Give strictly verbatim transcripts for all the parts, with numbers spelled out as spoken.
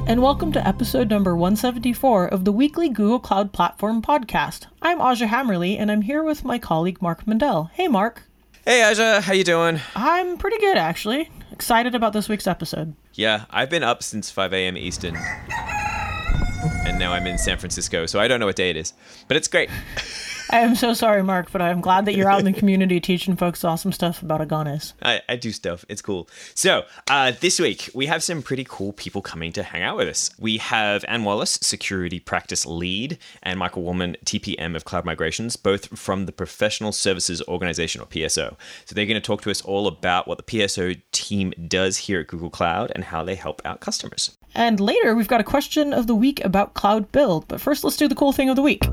and welcome to episode number one seventy-four of the weekly Google Cloud Platform podcast. I'm Aja Hammerly, and I'm here with my colleague Mark Mandel. Hey, Mark. Hey, Aja. How you doing? I'm pretty good, actually. Excited about this week's episode. Yeah, I've been up since five a.m. Eastern, and now I'm in San Francisco, so I don't know what day it is, but it's great. I am so sorry, Mark, but I'm glad that you're out in the community teaching folks awesome stuff about Aganis. I, I do stuff. It's cool. So uh, this week, we have some pretty cool people coming to hang out with us. We have Ann Wallace, Security Practice Lead, and Michael Woolman, T P M of Cloud Migrations, both from the Professional Services Organization, or P S O. So they're going to talk to us all about what the P S O team does here at Google Cloud and how they help out customers. And later, we've got a question of the week about Cloud Build. But first, let's do the cool thing of the week.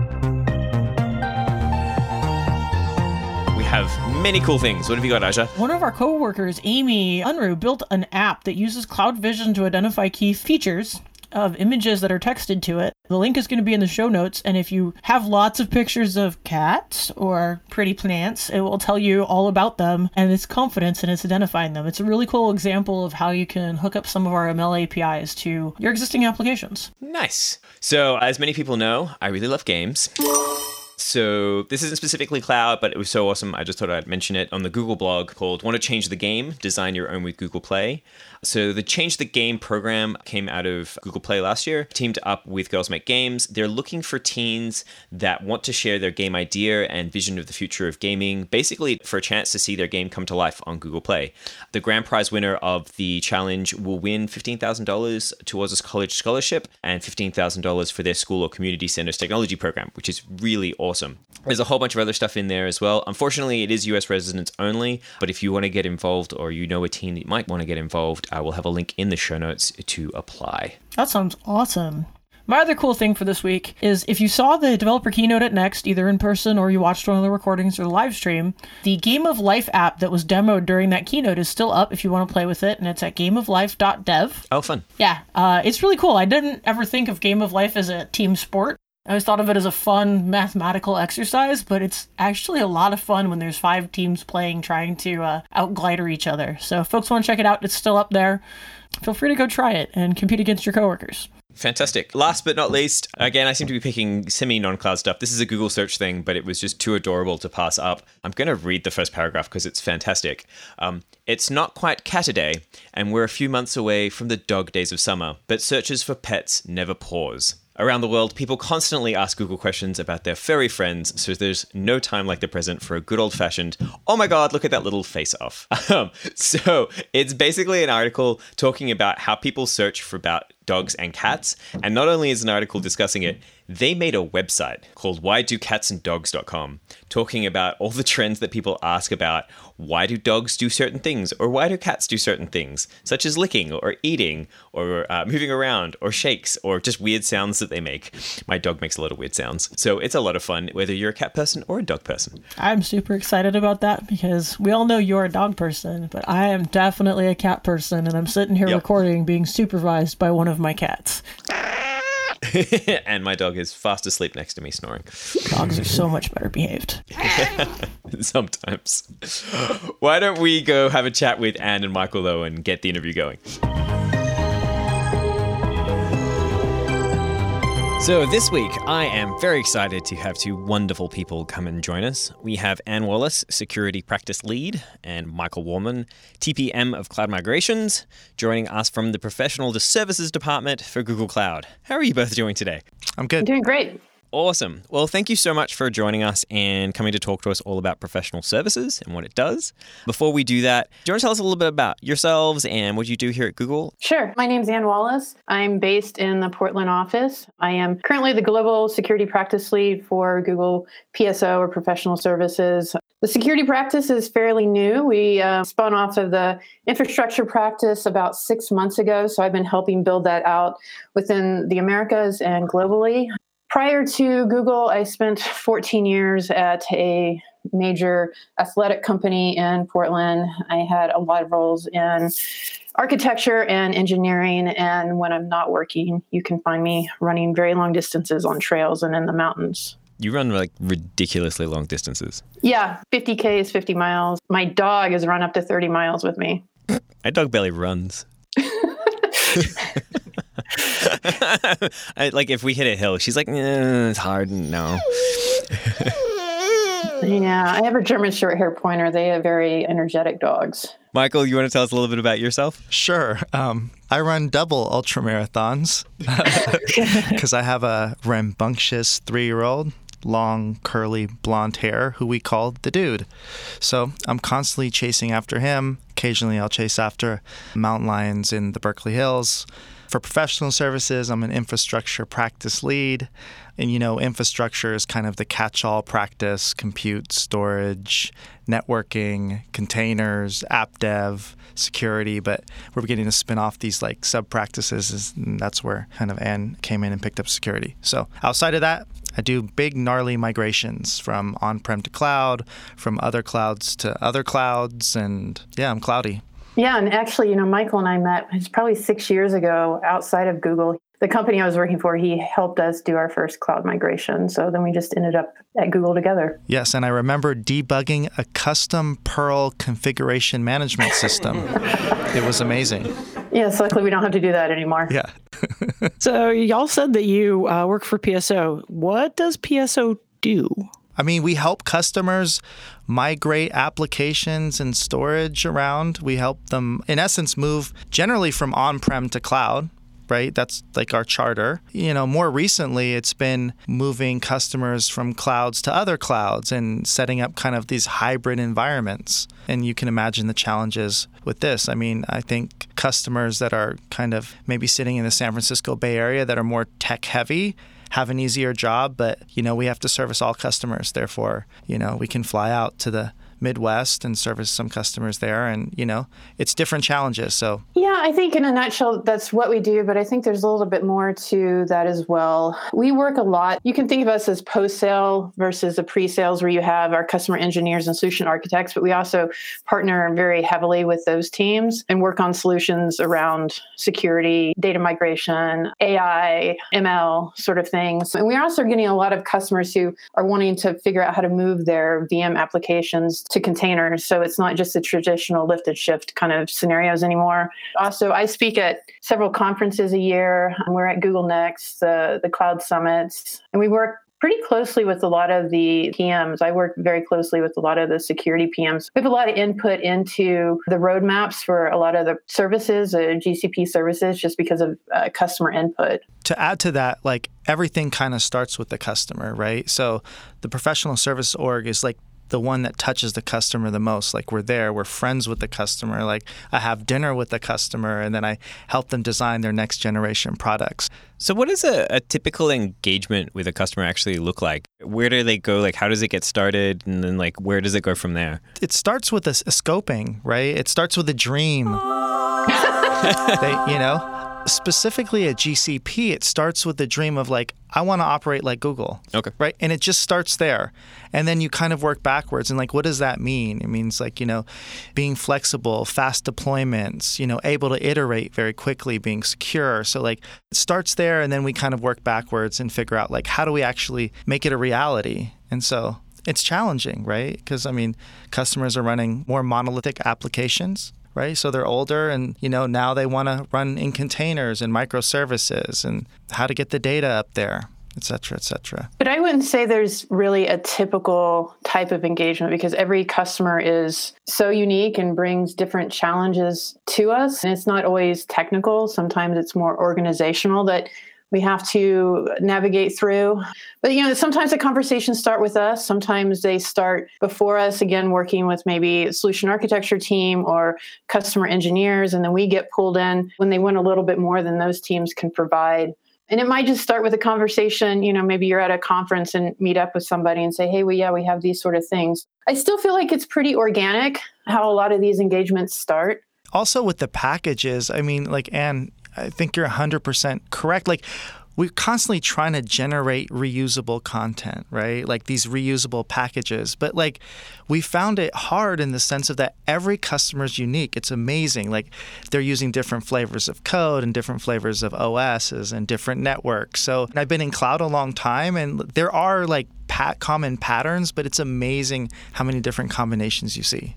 Have many cool things. What have you got, Aja? One of our coworkers, Amy Unruh, built an app that uses Cloud Vision to identify key features of images that are texted to it. The link is going to be in the show notes, and if you have lots of pictures of cats or pretty plants, it will tell you all about them and its confidence in its identifying them. It's a really cool example of how you can hook up some of our M L A P Is to your existing applications. Nice. So, as many people know, I really love games. So this isn't specifically cloud, but it was so awesome. I just thought I'd mention it on the Google blog called Want to Change the Game? Design Your Own with Google Play. So the Change the Game program came out of Google Play last year, teamed up with Girls Make Games. They're looking for teens that want to share their game idea and vision of the future of gaming, basically for a chance to see their game come to life on Google Play. The grand prize winner of the challenge will win fifteen thousand dollars towards a college scholarship and fifteen thousand dollars for their school or community center's technology program, which is really awesome. There's a whole bunch of other stuff in there as well. Unfortunately, it is U S residents only, but if you want to get involved or you know a teen that might want to get involved, I will have a link in the show notes to apply. That sounds awesome. My other cool thing for this week is if you saw the developer keynote at Next, either in person or you watched one of the recordings or the live stream, the Game of Life app that was demoed during that keynote is still up if you want to play with it, and it's at game of life dot dev. Oh, fun. Yeah, uh, it's really cool. I didn't ever think of Game of Life as a team sport. I always thought of it as a fun mathematical exercise, but it's actually a lot of fun when there's five teams playing, trying to uh, out-glider each other. So if folks want to check it out, it's still up there. Feel free to go try it and compete against your coworkers. Fantastic. Last but not least, again, I seem to be picking semi-non-cloud stuff. This is a Google search thing, but it was just too adorable to pass up. I'm going to read the first paragraph because it's fantastic. Um, it's not quite Cat-a-day, and we're a few months away from the dog days of summer, but searches for pets never pause. Around the world, people constantly ask Google questions about their furry friends, so there's no time like the present for a good old-fashioned, oh my god, look at that little face-off. Um, so it's basically an article talking about how people search for about dogs and cats, and not only is an article discussing it, they made a website called why do cats and dogs dot com, talking about all the trends that people ask about why do dogs do certain things, or why do cats do certain things, such as licking, or eating, or uh, moving around, or shakes, or just weird sounds that they make. My dog makes a lot of weird sounds. So it's a lot of fun, whether you're a cat person or a dog person. I'm super excited about that because we all know you're a dog person, but I am definitely a cat person, and I'm sitting here yep. recording being supervised by one of my cats. And my dog is fast asleep next to me snoring. Dogs are so much better behaved. Sometimes. Why don't we go have a chat with Ann and Michael, though, and get the interview going? So this week, I am very excited to have two wonderful people come and join us. We have Ann Wallace, Security Practice Lead, and Michael Woolman, T P M of Cloud Migrations, joining us from the Professional Services Department for Google Cloud. How are you both doing today? I'm good. I'm doing great. Awesome. Well, thank you so much for joining us and coming to talk to us all about professional services and what it does. Before we do that, do you want to tell us a little bit about yourselves and what you do here at Google? Sure. My name's Ann Wallace. I'm based in the Portland office. I am currently the Global Security Practice Lead for Google P S O, or Professional Services. The security practice is fairly new. We uh, spun off of the infrastructure practice about six months ago, so I've been helping build that out within the Americas and globally. Prior to Google, I spent fourteen years at a major athletic company in Portland. I had a lot of roles in architecture and engineering, and when I'm not working, you can find me running very long distances on trails and in the mountains. You run like ridiculously long distances. Yeah, fifty K is fifty miles. My dog has run up to thirty miles with me. My dog barely runs. I, like if we hit a hill, she's like, eh, it's hard. No. Yeah, I have a German short hair pointer. They are very energetic dogs. Michael, you want to tell us a little bit about yourself? Sure. Um, I run double ultra marathons because I have a rambunctious three-year-old, long, curly, blonde hair who we call the dude. So I'm constantly chasing after him. Occasionally I'll chase after mountain lions in the Berkeley Hills. For professional services, I'm an infrastructure practice lead. And, you know, infrastructure is kind of the catch-all practice: compute, storage, networking, containers, app dev, security. But we're beginning to spin off these like sub-practices, and that's where kind of Anne came in and picked up security. So outside of that, I do big, gnarly migrations from on-prem to cloud, from other clouds to other clouds, and yeah, I'm cloudy. Yeah, and actually, you know, Michael and I met, it's probably six years ago outside of Google. The company I was working for, he helped us do our first cloud migration. So then we just ended up at Google together. Yes, and I remember debugging a custom Perl configuration management system. It was amazing. Yes, luckily we don't have to do that anymore. Yeah. So y'all said that you uh, work for P S O. What does P S O do? I mean, we help customers migrate applications and storage around. We help them, in essence, move generally from on-prem to cloud, right? That's like our charter. You know, more recently, it's been moving customers from clouds to other clouds and setting up kind of these hybrid environments. And you can imagine the challenges with this. I mean, I think customers that are kind of maybe sitting in the San Francisco Bay Area that are more tech heavy have an easier job, but, you know, we have to service all customers. Therefore, you know, we can fly out to the Midwest and service some customers there. And, you know, it's different challenges. So, yeah, I think in a nutshell, that's what we do. But I think there's a little bit more to that as well. We work a lot. You can think of us as post-sale versus the pre-sales, where you have our customer engineers and solution architects. But we also partner very heavily with those teams and work on solutions around security, data migration, A I, M L sort of things. And we're also getting a lot of customers who are wanting to figure out how to move their V M applications to containers. So it's not just the traditional lift and shift kind of scenarios anymore. Also, I speak at several conferences a year. We're at Google Next, the, the Cloud Summits, and we work pretty closely with a lot of the P Ms. I work very closely with a lot of the security P Ms. We have a lot of input into the roadmaps for a lot of the services, uh, G C P services, just because of uh, customer input. To add to that, like everything kind of starts with the customer, right? So the professional service org is like the one that touches the customer the most. Like we're there, we're friends with the customer. Like I have dinner with the customer and then I help them design their next generation products. So what does a, a typical engagement with a customer actually look like? Where do they go? Like how does it get started? And then like where does it go from there? It starts with a, a scoping, right? It starts with a dream. they, you know, specifically at G C P, it starts with the dream of like, I want to operate like Google. Okay. Right. And it just starts there. And then you kind of work backwards. And like, what does that mean? It means like, you know, being flexible, fast deployments, you know, able to iterate very quickly, being secure. So like it starts there. And then we kind of work backwards and figure out like, how do we actually make it a reality? And so it's challenging, right? Because I mean, customers are running more monolithic applications. Right? So they're older and, you know, now they want to run in containers and microservices and how to get the data up there, et cetera, et cetera. But I wouldn't say there's really a typical type of engagement because every customer is so unique and brings different challenges to us. And it's not always technical. Sometimes it's more organizational that we have to navigate through. But, you know, sometimes the conversations start with us. Sometimes they start before us, again, working with maybe a solution architecture team or customer engineers. And then we get pulled in when they want a little bit more than those teams can provide. And it might just start with a conversation. You know, maybe you're at a conference and meet up with somebody and say, hey, well, yeah, we have these sort of things. I still feel like it's pretty organic how a lot of these engagements start. Also with the packages, I mean, like, Anne, I think you're one hundred percent correct. Like, we're constantly trying to generate reusable content, right? Like these reusable packages. But like, we found it hard in the sense of that every customer is unique. It's amazing. Like they're using different flavors of code and different flavors of O Ss and different networks. So I've been in cloud a long time and there are like pat- common patterns, but it's amazing how many different combinations you see.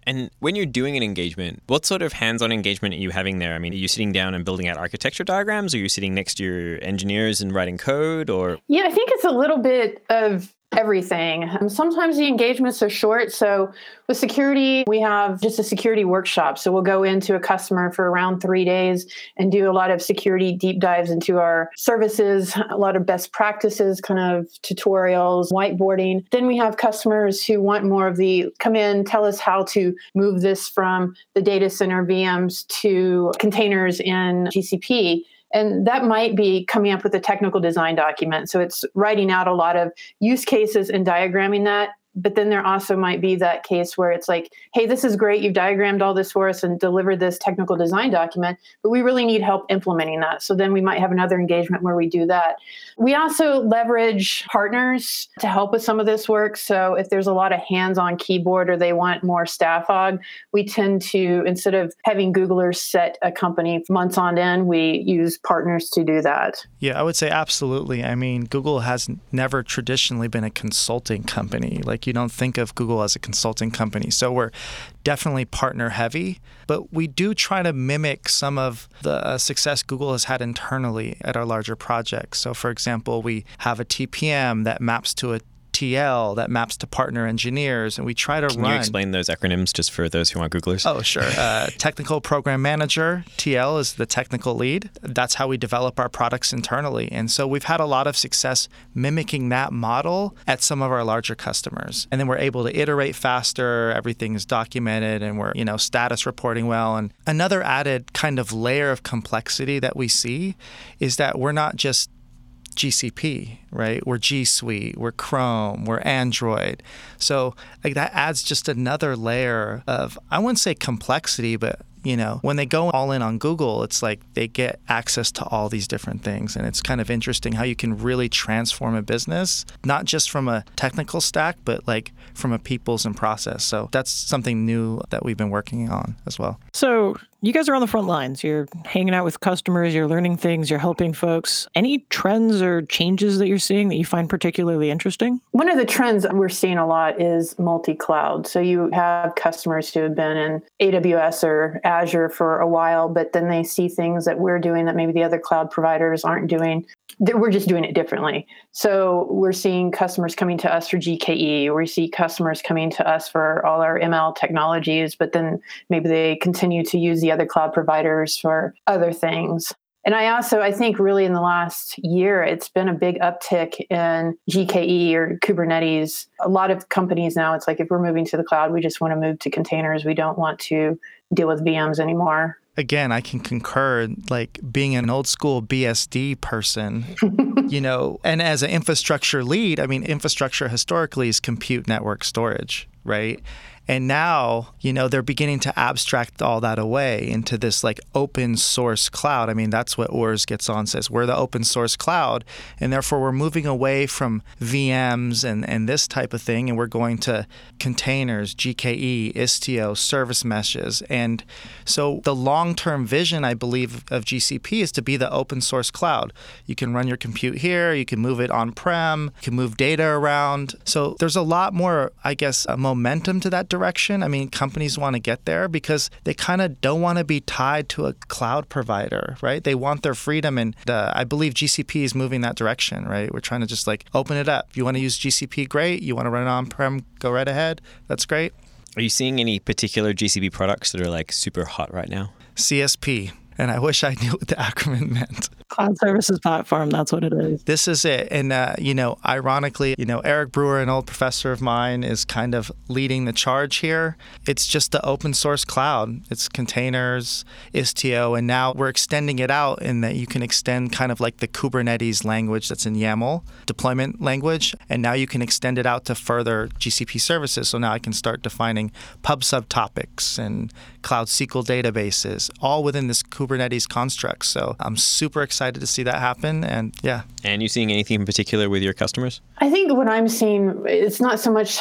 And when you're doing an engagement, what sort of hands-on engagement are you having there? I mean, are you sitting down and building out architecture diagrams? Are you sitting next to your engineers and writing code? Or Yeah, I think it's a little bit of everything. Um, sometimes the engagements are short. So with security, we have just a security workshop. So we'll go into a customer for around three days and do a lot of security deep dives into our services, a lot of best practices, kind of tutorials, whiteboarding. Then we have customers who want more of the come in, tell us how to move this from the data center V Ms to containers in G C P. And that might be coming up with a technical design document. So it's writing out a lot of use cases and diagramming that. But then there also might be that case where it's like, hey, this is great. You've diagrammed all this for us and delivered this technical design document, but we really need help implementing that. So then we might have another engagement where we do that. We also leverage partners to help with some of this work. So if there's a lot of hands-on keyboard or they want more staff aug, we tend to, instead of having Googlers set a company months on end, we use partners to do that. Yeah, I would say absolutely. I mean, Google has never traditionally been a consulting company. Like, you don't think of Google as a consulting company. So we're definitely partner heavy, but we do try to mimic some of the uh, success Google has had internally at our larger projects. So for example, we have a T P M that maps to a T L that maps to partner engineers, and we try to Can run. you explain those acronyms just for those who aren't Googlers? Oh, sure. Uh, technical program manager, T L is the technical lead. That's how we develop our products internally. And so we've had a lot of success mimicking that model at some of our larger customers. And then we're able to iterate faster, everything is documented, and we're, you know, status reporting well. And another added kind of layer of complexity that we see is that we're not just G C P, right? We're G Suite, we're Chrome, we're Android. So like that adds just another layer of, I wouldn't say complexity, but you know, when they go all in on Google, it's like they get access to all these different things. And it's kind of interesting how you can really transform a business, not just from a technical stack, but like from a people's and process. So that's something new that we've been working on as well. So you guys are on the front lines. You're hanging out with customers, you're learning things, you're helping folks. Any trends or changes that you're seeing that you find particularly interesting? One of the trends we're seeing a lot is multi-cloud. So you have customers who have been in A W S or Azure for a while, but then they see things that we're doing that maybe the other cloud providers aren't doing. We're just doing it differently. So we're seeing customers coming to us for G K E. We see customers coming to us for all our M L technologies, but then maybe they continue to use the other cloud providers for other things. And I also, I think really in the last year, it's been a big uptick in G K E or Kubernetes. A lot of companies now, it's like if we're moving to the cloud, we just want to move to containers. We don't want to deal with V Ms anymore. Again, I can concur, like being an old school B S D person, you know, and as an infrastructure lead, I mean, infrastructure historically is compute, network, storage, right? And now, you know, they're beginning to abstract all that away into this like open source cloud. I mean, that's what Urs gets on, says we're the open source cloud. And therefore, we're moving away from V Ms and, and this type of thing. And we're going to containers, G K E, Istio, service meshes. And so the long-term vision, I believe, of G C P is to be the open source cloud. You can run your compute here. You can move it on-prem. You can move data around. So there's a lot more, I guess, a momentum to that direction. I mean, companies want to get there because they kind of don't want to be tied to a cloud provider, right? They want their freedom. And uh, I believe G C P is moving that direction, right? We're trying to just like open it up. If you want to use G C P, great. You want to run it on-prem, go right ahead. That's great. Are you seeing any particular G C P products that are like super hot right now? C S P. And I wish I knew what the acronym meant. Cloud Services Platform, that's what it is. This is it. And, uh, you know, ironically, you know, Eric Brewer, an old professor of mine, is kind of leading the charge here. It's just the open source cloud. It's containers, Istio, and now we're extending it out in that you can extend kind of like the Kubernetes language that's in YAML, deployment language, and now you can extend it out to further G C P services. So now I can start defining pub subtopics and Cloud S Q L databases, all within this Kubernetes construct. So I'm super excited to see that happen. And yeah. And you seeing anything in particular with your customers? I think what I'm seeing, it's not so much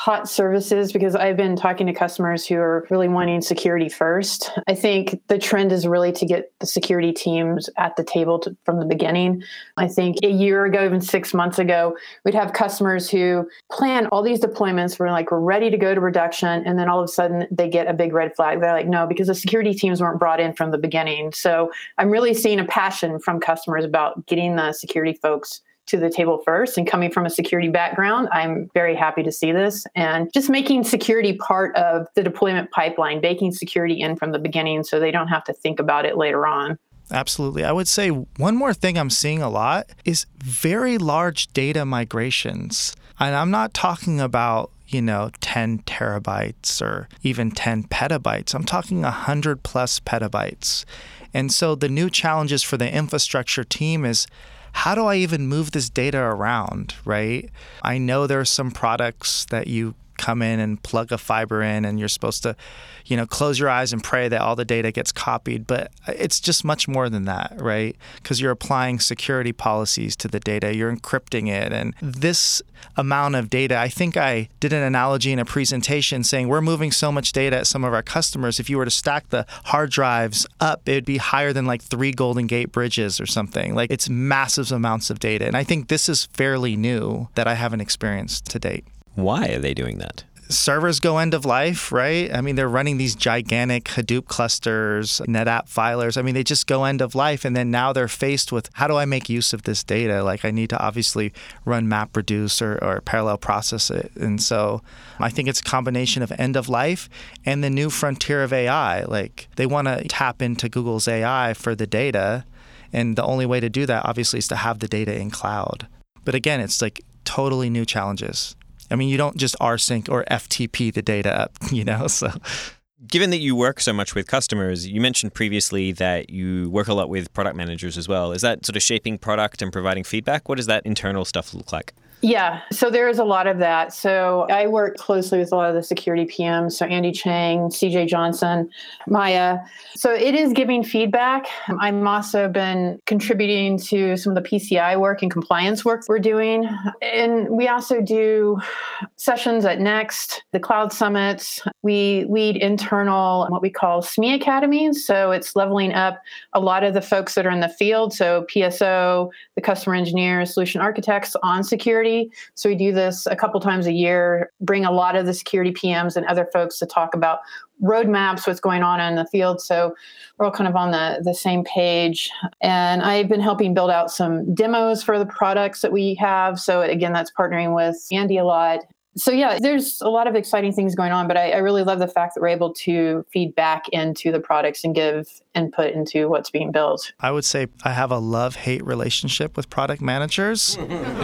hot services because I've been talking to customers who are really wanting security first. I think the trend is really to get the security teams at the table to, from the beginning. I think a year ago, even six months ago, we'd have customers who plan all these deployments. We're like, we're ready to go to production. And then all of a sudden they get a big red flag. They're like, no, because the security teams weren't brought in from the beginning. So I'm really seeing a passion from customers about getting the security folks to the table first. And coming from a security background, I'm very happy to see this. And just making security part of the deployment pipeline, baking security in from the beginning so they don't have to think about it later on. Absolutely. I would say one more thing I'm seeing a lot is very large data migrations. And I'm not talking about, you know, ten terabytes or even ten petabytes. I'm talking one hundred plus petabytes. And so the new challenges for the infrastructure team is, how do I even move this data around, right? I know there are some products that you come in and plug a fiber in and you're supposed to, you know, close your eyes and pray that all the data gets copied. But it's just much more than that, right? Because you're applying security policies to the data, you're encrypting it. And this amount of data, I think I did an analogy in a presentation saying we're moving so much data at some of our customers. If you were to stack the hard drives up, it'd be higher than like three Golden Gate bridges or something. Like it's massive amounts of data. And I think this is fairly new that I haven't experienced to date. Why are they doing that? Servers go end of life, right? I mean, they're running these gigantic Hadoop clusters, NetApp filers. I mean, they just go end of life. And then now they're faced with, how do I make use of this data? Like I need to obviously run MapReduce or, or parallel process it. And so I think it's a combination of end of life and the new frontier of A I. Like they want to tap into Google's A I for the data. And the only way to do that, obviously, is to have the data in cloud. But again, it's like totally new challenges. I mean, you don't just rsync or F T P the data up, you know, so. Given that you work so much with customers, you mentioned previously that you work a lot with product managers as well. Is that sort of shaping product and providing feedback? What does that internal stuff look like? Yeah, so there is a lot of that. So I work closely with a lot of the security P Ms. So Andy Chang, C J Johnson, Maya. So it is giving feedback. I'm also been contributing to some of the P C I work and compliance work we're doing. And we also do sessions at Next, the Cloud Summits. We lead internal, what we call S M E Academies. So it's leveling up a lot of the folks that are in the field. So P S O, the customer engineers, solution architects on security. So we do this a couple times a year, bring a lot of the security P Ms and other folks to talk about roadmaps, what's going on in the field. So we're all kind of on the, the same page. And I've been helping build out some demos for the products that we have. So again, that's partnering with Andy a lot. So yeah, there's a lot of exciting things going on, but I, I really love the fact that we're able to feed back into the products and give input into what's being built. I would say I have a love-hate relationship with product managers.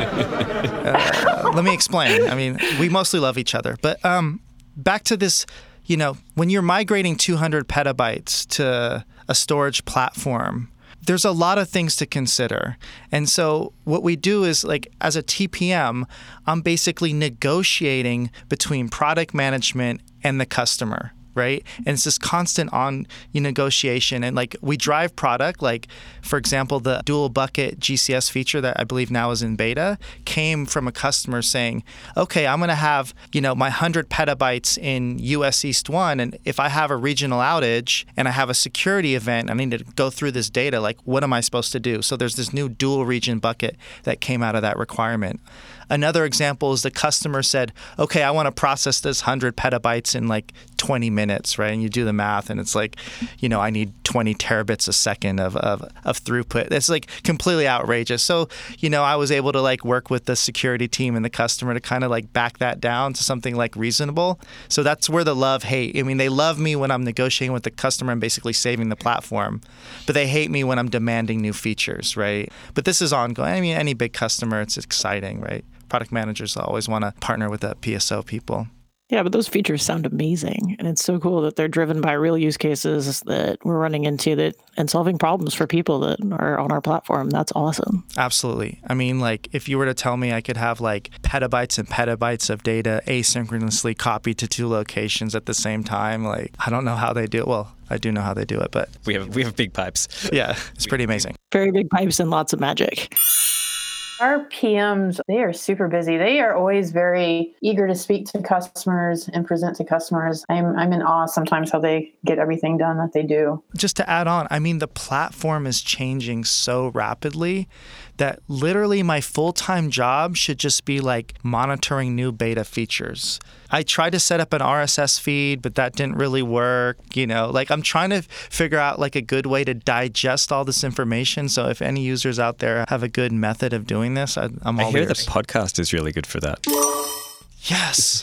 uh, let me explain. I mean, we mostly love each other, but um, back to this, you know, when you're migrating two hundred petabytes to a storage platform, there's a lot of things to consider. And so what we do is, like, as a T P M, I'm basically negotiating between product management and the customer, right? And it's this constant on you negotiation. And like we drive product, like for example, the dual bucket G C S feature that I believe now is in beta came from a customer saying, okay, I'm going to have, you know, my one hundred petabytes in U S East one. And if I have a regional outage and I have a security event, I need to go through this data. Like, what am I supposed to do? So there's this new dual region bucket that came out of that requirement. Another example is the customer said, okay, I want to process this one hundred petabytes in like twenty minutes, right? And you do the math and it's like, you know, I need twenty terabits a second of, of, of throughput. That's like completely outrageous. So, you know, I was able to like work with the security team and the customer to kind of like back that down to something like reasonable. So that's where the love hate. I mean, they love me when I'm negotiating with the customer and basically saving the platform, but they hate me when I'm demanding new features, right? But this is ongoing. I mean, any big customer, it's exciting, right? Product managers always want to partner with the P S O people. Yeah, but those features sound amazing. And it's so cool that they're driven by real use cases that we're running into that and solving problems for people that are on our platform. That's awesome. Absolutely. I mean, like if you were to tell me I could have like petabytes and petabytes of data asynchronously copied to two locations at the same time, like I don't know how they do it. Well, I do know how they do it, but we have we have big pipes. Yeah, it's pretty amazing. Very big pipes and lots of magic. Our P Ms, they are super busy. They are always very eager to speak to customers and present to customers. I'm I'm in awe sometimes how they get everything done that they do. Just to add on, I mean, the platform is changing so rapidly that literally my full-time job should just be like monitoring new beta features. I tried to set up an R S S feed, but that didn't really work. You know, like I'm trying to figure out like a good way to digest all this information. So if any users out there have a good method of doing this, I, I'm all I hear ears. the podcast is really good for that. Yes.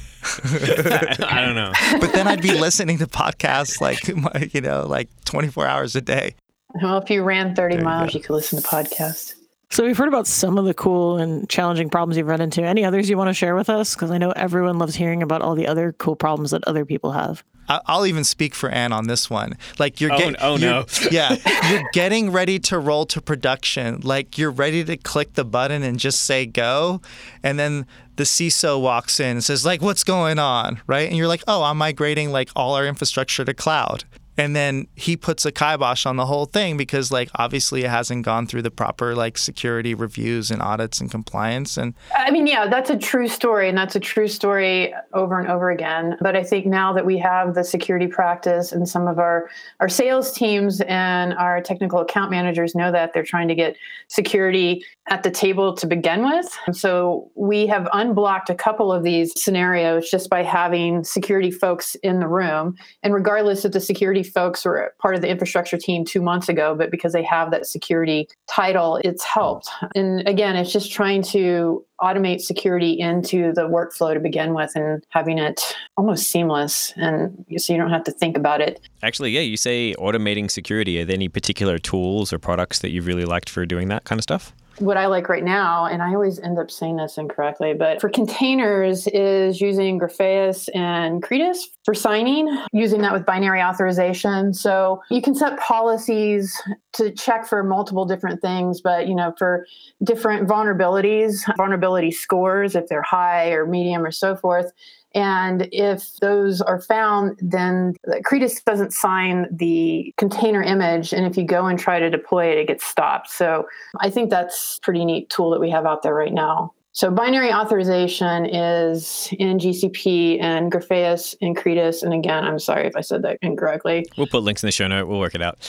I don't know. But then I'd be listening to podcasts like, you know, like twenty-four hours a day. Well, if you ran thirty There you miles, go. you could listen to podcasts. So we've heard about some of the cool and challenging problems you've run into. Any others you want to share with us? Because I know everyone loves hearing about all the other cool problems that other people have. I- I'll even speak for Anne on this one. Like you're Oh, getting, oh, no. yeah, you're getting ready to roll to production. Like you're ready to click the button and just say go, and then the C I S O walks in and says like, "What's going on?" Right? And you're like, "Oh, I'm migrating like all our infrastructure to cloud." And then he puts a kibosh on the whole thing because, like, obviously it hasn't gone through the proper, like, security reviews and audits and compliance. And I mean, yeah, that's a true story, and that's a true story over and over again. But I think now that we have the security practice and some of our, our sales teams and our technical account managers know that, they're trying to get security at the table to begin with. So we have unblocked a couple of these scenarios just by having security folks in the room. And regardless if the security folks were part of the infrastructure team two months ago, but because they have that security title, it's helped. And again, it's just trying to automate security into the workflow to begin with and having it almost seamless. And so you don't have to think about it. Actually, yeah, you say automating security. Are there any particular tools or products that you've really liked for doing that kind of stuff? What I like right now, and I always end up saying this incorrectly, but for containers is using Grafeus and Cretus for signing, using that with binary authorization. So you can set policies to check for multiple different things, but you know, for different vulnerabilities, vulnerability scores, if they're high or medium or so forth. And if those are found, then Cretus doesn't sign the container image. And if you go and try to deploy it, it gets stopped. So I think that's a pretty neat tool that we have out there right now. So binary authorization is in G C P and Grafeus and Cretus. And again, I'm sorry if I said that incorrectly. We'll put links in the show note. We'll work it out.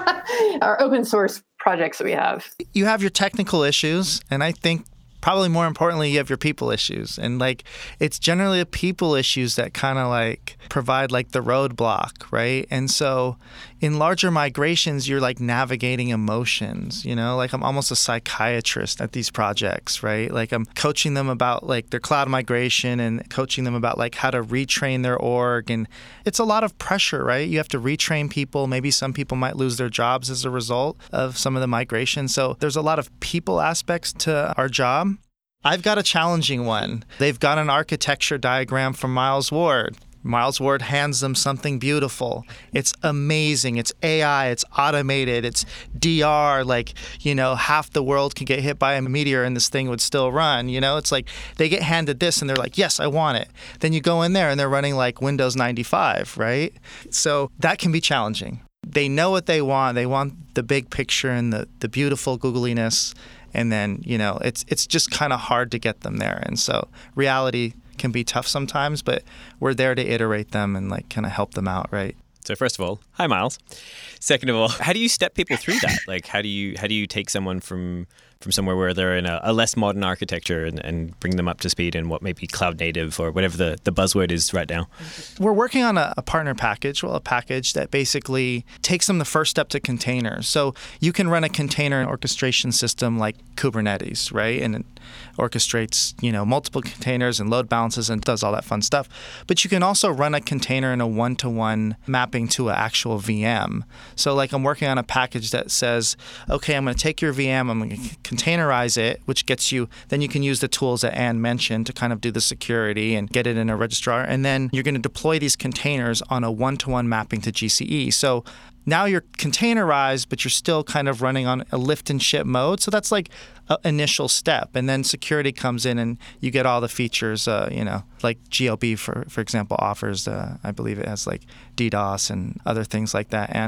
Our open source projects that we have. you have your technical issues, and I think probably more importantly, you have your people issues. And like, it's generally the people issues that kind of like provide like the roadblock, right? And so in larger migrations, you're like navigating emotions, you know, like I'm almost a psychiatrist at these projects, right? Like I'm coaching them about like their cloud migration and coaching them about like how to retrain their org. And it's a lot of pressure, right? You have to retrain people. Maybe some people might lose their jobs as a result of some of the migration. So there's a lot of people aspects to our job. I've got a challenging one. They've got an architecture diagram from Miles Ward. Miles Ward hands them something beautiful. It's amazing. It's A I. It's automated. It's D R. Like, you know, half the world could get hit by a meteor and this thing would still run. You know, it's like they get handed this and they're like, yes, I want it. Then you go in there and they're running like Windows ninety-five, right? So that can be challenging. They know what they want. They want the big picture and the, the beautiful googliness. And then, you know, it's it's just kind of hard to get them there. And so reality can be tough sometimes, but we're there to iterate them and like kind of help them out, right? So first of all, hi Miles. Second of all, how do you step people through that? Like how do you how do you take someone from from somewhere where they're in a, a less modern architecture and, and bring them up to speed in what may be cloud native or whatever the, the buzzword is right now? We're working on a, a partner package, well, a package that basically takes them the first step to containers. So you can run a container orchestration system like Kubernetes, right? And it orchestrates, you know, multiple containers and load balances and does all that fun stuff. But you can also run a container in a one-to-one mapping to an actual V M. So like I'm working on a package that says, okay, I'm going to take your V M, I'm going to containerize it, which gets you, then you can use the tools that Anne mentioned to kind of do the security and get it in a registrar. And then you're going to deploy these containers on a one-to-one mapping to G C E. So now you're containerized, but you're still kind of running on a lift and ship mode. So that's like an initial step. And then security comes in and you get all the features, uh, you know, like G L B, for, for example, offers, uh, I believe it has like DDoS and other things like that. And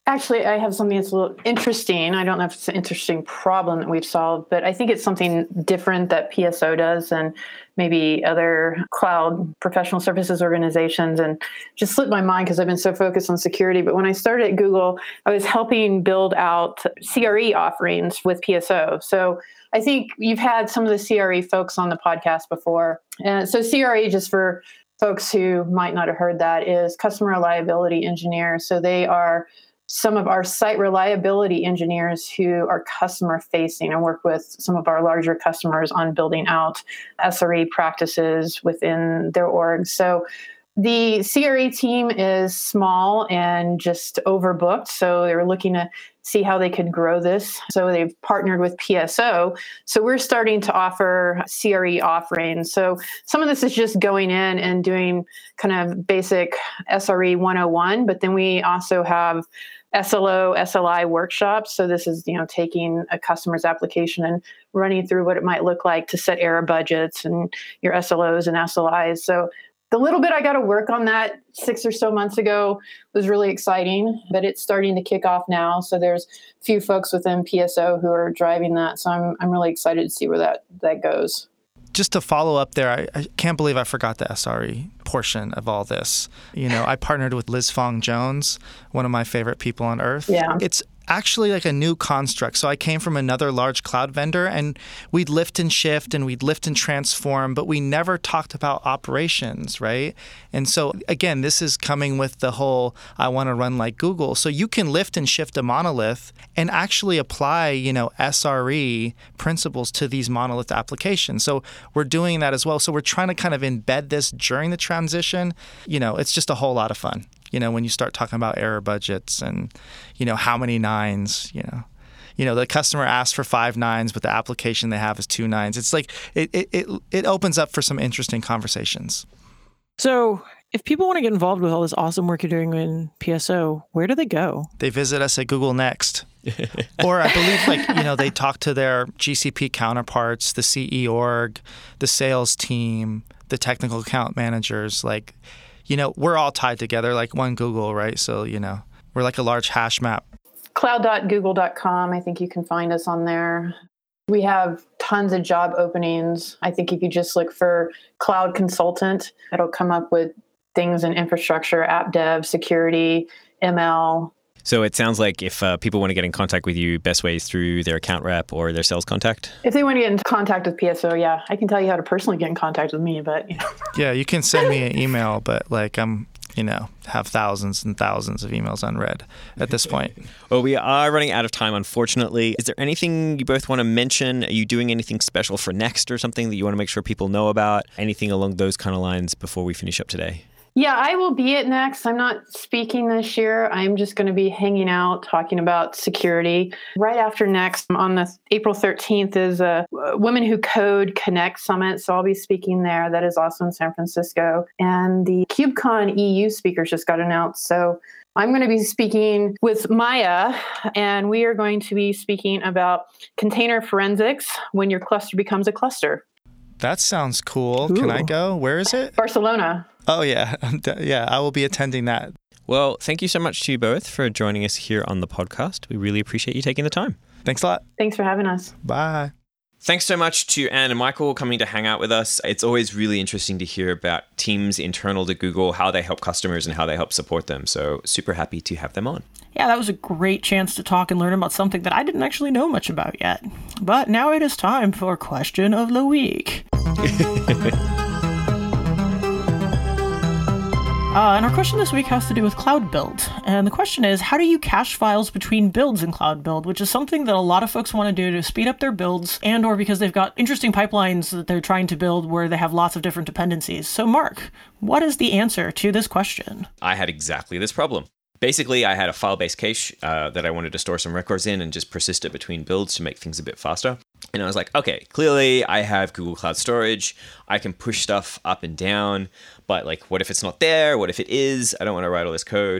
Actually, I have something that's a little interesting. I don't know if it's an interesting problem that we've solved, but I think it's something different that P S O does and maybe other cloud professional services organizations. And just slipped my mind because I've been so focused on security. But when I started at Google, I was helping build out C R E offerings with P S O. So I think you've had some of the C R E folks on the podcast before. And so C R E, just for folks who might not have heard that, is customer reliability engineer. So they are some of our site reliability engineers who are customer facing and work with some of our larger customers on building out S R E practices within their org. So the C R E team is small and just overbooked. So they were looking to see how they could grow this. So they've partnered with P S O. So we're starting to offer C R E offerings. So some of this is just going in and doing kind of basic S R E one oh one, but then we also have S L O, S L I workshops. So this is, you know, taking a customer's application and running through what it might look like to set error budgets and your S L Os and S L Is. So the little bit I got to work on that six or so months ago was really exciting, but it's starting to kick off now. So there's a few folks within P S O who are driving that. So I'm I'm really excited to see where that, that goes. Just to follow up there, I, I can't believe I forgot the S R E portion of all this. You know, I partnered with Liz Fong Jones, one of my favorite people on earth. Yeah. It's actually like a new construct. So I came from another large cloud vendor, and we'd lift and shift and we'd lift and transform, but we never talked about operations, right? And so again, this is coming with the whole, I want to run like Google. So you can lift and shift a monolith and actually apply, you know, S R E principles to these monolith applications. So we're doing that as well. So we're trying to kind of embed this during the transition. You know, it's just a whole lot of fun. You know, when you start talking about error budgets and, you know, how many nines, you know, you know, the customer asks for five nines, but the application they have is two nines. It's like it it it, it opens up for some interesting conversations. So if people want to get involved with all this awesome work you're doing in P S O, where do they go? They visit us at Google Next. Or I believe, like, you know, they talk to their G C P counterparts, the C E org, the sales team, the technical account managers, like, you know, we're all tied together like one Google, right? So, you know, we're like a large hash map. cloud dot google dot com. I think you can find us on there. We have tons of job openings. I think if you just look for cloud consultant, it'll come up with things in infrastructure, app dev, security, M L. So it sounds like if uh, people want to get in contact with you, best way is through their account rep or their sales contact? If they want to get in contact with P S O, yeah. I can tell you how to personally get in contact with me, but, you know. Yeah, you can send me an email, but like I'm, you know, have thousands and thousands of emails unread at this point. Well, we are running out of time, unfortunately. Is there anything you both want to mention? Are you doing anything special for Next or something that you want to make sure people know about? Anything along those kind of lines before we finish up today? Yeah, I will be at Next. I'm not speaking this year. I'm just going to be hanging out, talking about security. Right after Next, on the April thirteenth, is a Women Who Code Connect Summit. So I'll be speaking there. That is also in San Francisco. And the KubeCon E U speakers just got announced. So I'm going to be speaking with Maya, and we are going to be speaking about container forensics when your cluster becomes a cluster. That sounds cool. Ooh. Can I go? Where is it? Barcelona. Oh, yeah. Yeah, I will be attending that. Well, thank you so much to you both for joining us here on the podcast. We really appreciate you taking the time. Thanks a lot. Thanks for having us. Bye. Thanks so much to Anne and Michael coming to hang out with us. It's always really interesting to hear about teams internal to Google, how they help customers and how they help support them. So super happy to have them on. Yeah, that was a great chance to talk and learn about something that I didn't actually know much about yet. But now it is time for Question of the Week. Uh, and our question this week has to do with Cloud Build. And the question is, how do you cache files between builds in Cloud Build, which is something that a lot of folks want to do to speed up their builds and or because they've got interesting pipelines that they're trying to build where they have lots of different dependencies. So Mark, what is the answer to this question? I had exactly this problem. Basically, I had a file-based cache uh, that I wanted to store some records in and just persist it between builds to make things a bit faster. And I was like, okay, clearly I have Google Cloud Storage. I can push stuff up and down, but like, what if it's not there? What if it is? I don't want to write all this code.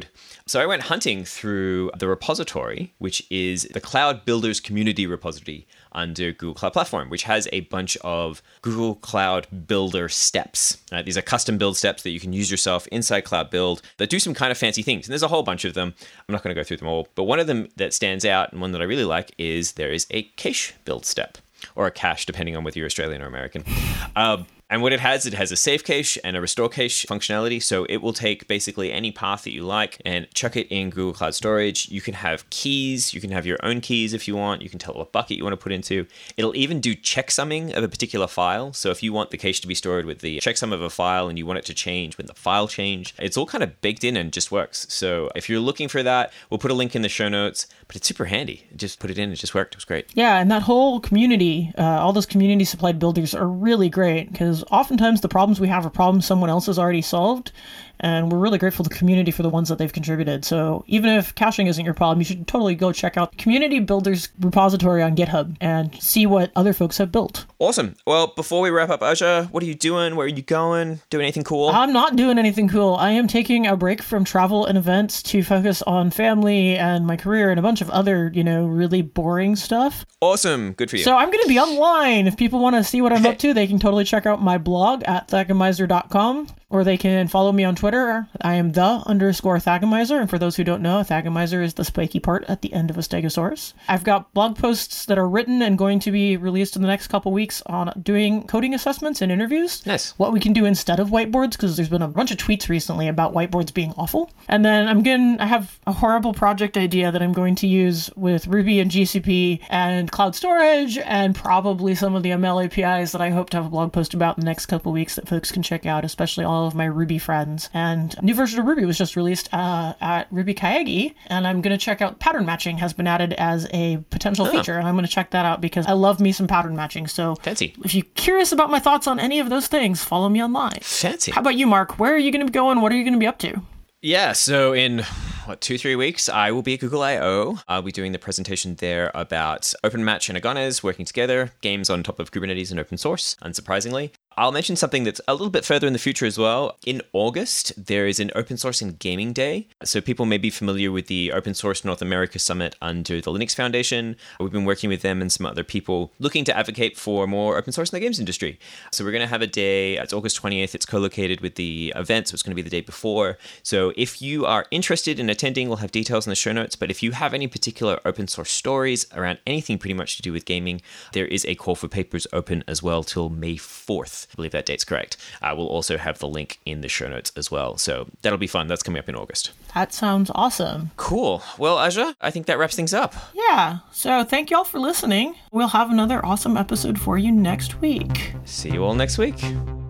So I went hunting through the repository, which is the Cloud Builders Community repository under Google Cloud Platform, which has a bunch of Google Cloud Builder steps. Uh, these are custom build steps that you can use yourself inside Cloud Build that do some kind of fancy things. And there's a whole bunch of them. I'm not going to go through them all, but one of them that stands out and one that I really like is there is a cache build step, or a cache, depending on whether you're Australian or American. Uh, And what it has, it has a save cache and a restore cache functionality. So it will take basically any path that you like and chuck it in Google Cloud Storage. You can have keys. You can have your own keys if you want. You can tell what bucket you want to put into. It'll even do checksumming of a particular file. So if you want the cache to be stored with the checksum of a file and you want it to change when the file change, it's all kind of baked in and just works. So if you're looking for that, we'll put a link in the show notes, but it's super handy. Just put it in. It just worked. It was great. Yeah, and that whole community, uh, all those community supplied builders are really great because oftentimes the problems we have are problems someone else has already solved. And we're really grateful to the community for the ones that they've contributed. So even if caching isn't your problem, you should totally go check out Community Builders repository on GitHub and see what other folks have built. Awesome. Well, before we wrap up, Aja, what are you doing? Where are you going? Doing anything cool? I'm not doing anything cool. I am taking a break from travel and events to focus on family and my career and a bunch of other, you know, really boring stuff. Awesome. Good for you. So I'm going to be online. If people want to see what I'm up to, they can totally check out my blog at thagomizer dot com. Or they can follow me on Twitter. I am the underscore Thagomizer. And for those who don't know, a Thagomizer is the spiky part at the end of a Stegosaurus. I've got blog posts that are written and going to be released in the next couple weeks on doing coding assessments and interviews. Nice. What we can do instead of whiteboards, because there's been a bunch of tweets recently about whiteboards being awful. And then I'm going I have a horrible project idea that I'm going to use with Ruby and G C P and cloud storage and probably some of the M L A P Is that I hope to have a blog post about in the next couple of weeks that folks can check out, especially all of my Ruby friends. And a new version of Ruby was just released uh, at Ruby Kayagi, and I'm going to check out pattern matching has been added as a potential oh. feature, and I'm going to check that out because I love me some pattern matching. So fancy. If you're curious about my thoughts on any of those things, follow me online. Fancy. How about you, Mark? Where are you going to be going? What are you going to be up to? Yeah, so in, what, two, three weeks, I will be at Google I O. I'll be doing the presentation there about OpenMatch and Aganes working together, games on top of Kubernetes and open source, unsurprisingly. I'll mention something that's a little bit further in the future as well. In August, there is an Open Source and Gaming Day. So people may be familiar with the Open Source North America Summit under the Linux Foundation. We've been working with them and some other people looking to advocate for more open source in the games industry. So we're going to have a day. It's August twentieth. It's co-located with the event, so it's going to be the day before. So if you are interested in attending, we'll have details in the show notes. But if you have any particular open source stories around anything pretty much to do with gaming, there is a call for papers open as well till May fourth. I believe that date's correct. I will also have the link in the show notes as well. So that'll be fun. That's coming up in August. That sounds awesome. Cool. Well, Aja, I think that wraps things up. Yeah. So thank you all for listening. We'll have another awesome episode for you next week. See you all next week.